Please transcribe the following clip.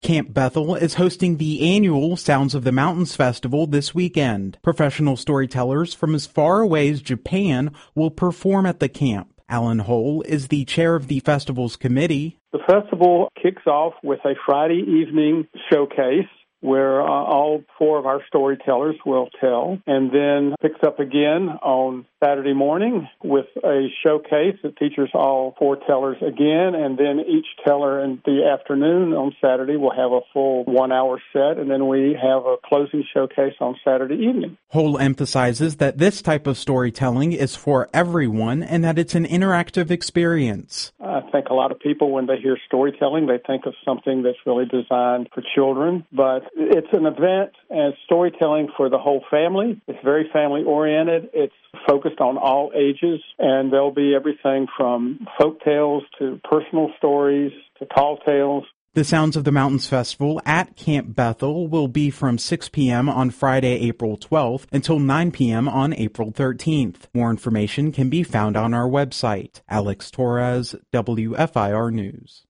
Camp Bethel is hosting the annual Sounds of the Mountains Festival this weekend. Professional storytellers from as far away as Japan will perform at the camp. Alan Hole is the chair of the festival's committee. The festival kicks off with a Friday evening showcase where all four of our storytellers will tell, and then picks up again on Saturday morning with a showcase that features all four tellers again, and then each teller in the afternoon on Saturday will have a full 1 hour set, and then we have a closing showcase on Saturday evening. Hole emphasizes that this type of storytelling is for everyone and that it's an interactive experience. I think a lot of people, when they hear storytelling, they think of something that's really designed for children, but it's an event and storytelling for the whole family. It's very family-oriented. It's focused on all ages, and there'll be everything from folk tales to personal stories to tall tales. The Sounds of the Mountains Festival at Camp Bethel will be from 6 p.m. on Friday, April 12th until 9 p.m. on April 13th. More information can be found on our website. Alex Torres, WFIR News.